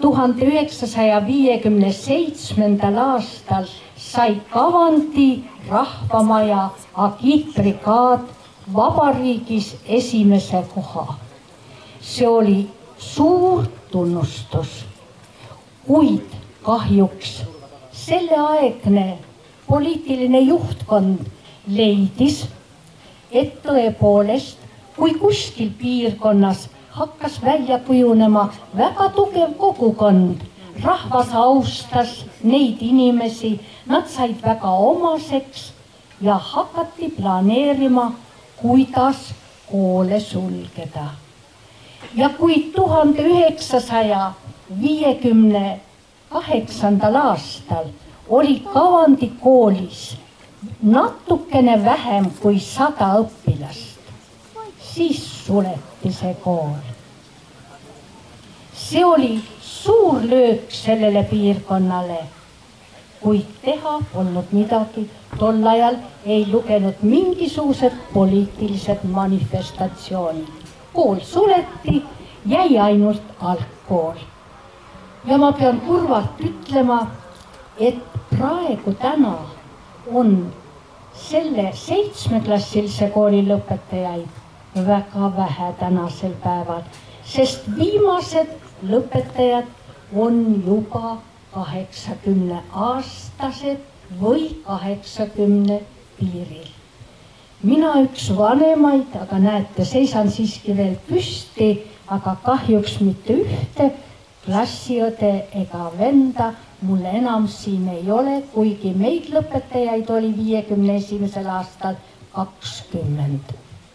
1957. aastal sai Kavandi rahvamaja agiitbrigaad vabariigis esimese koha. See oli suur tunnustus, kuid kahjuks selleaegne poliitiline juhtkond leidis, et tõepoolest, kui kuskil piirkonnas hakkas välja kujunema väga tugev kogukond, rahvas austas neid inimesi, nad said väga omaseks ja hakati planeerima, kuidas koole sulgeda. Ja kui 1958. aastal oli Kavandi koolis natukene vähem kui 100 õpilast. Siis suleti see kool. See oli suur löök sellele piirkonnale, kuid teha polnud midagi. Tol ajal ei lugenud mingisugused poliitilised manifestatsioonid. Kool suleti, jäi ainult algkool. Ja ma pean kurvalt ütlema, et praegu täna on selle 7-klassilise kooli lõpetajaid väga vähe tänasel päeval, sest viimased lõpetajad on juba 80-aastased või 80 piiril. Mina üks vanemaid, aga näete, seisan siiski veel püsti, aga kahjuks mitte ühte klassiõde ega venda mul enam siin ei ole, kuigi meid lõpetajaid oli 51. aastal 20.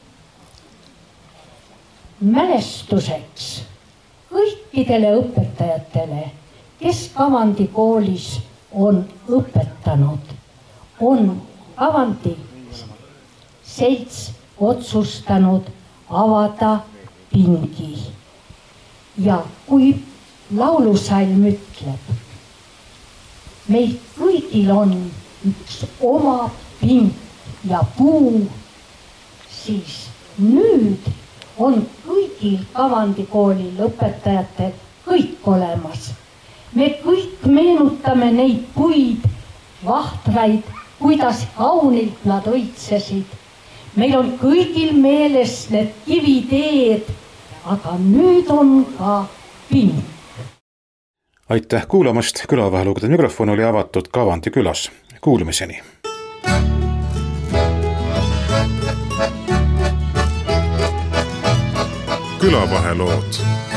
Mälestuseks kõikidele õpetajatele, kes Kavandi koolis on õpetanud, on Kavandi selts otsustanud avada pingi. Ja kui laulusalm ütleb, meil kõigil on üks oma pink ja puu, siis nüüd on kõigil Kavandi kooli lõpetajatel kõik olemas. Me kõik meenutame neid puid, vahtraid, kuidas kaunilt nad õitsesid. Meil on kõigil meeles need kiviteed, aga nüüd on ka pink. Aitäh kuulamast, külavahelugade mikrofon oli avatud Kavandi külas. Kuulmiseni! Külavahelood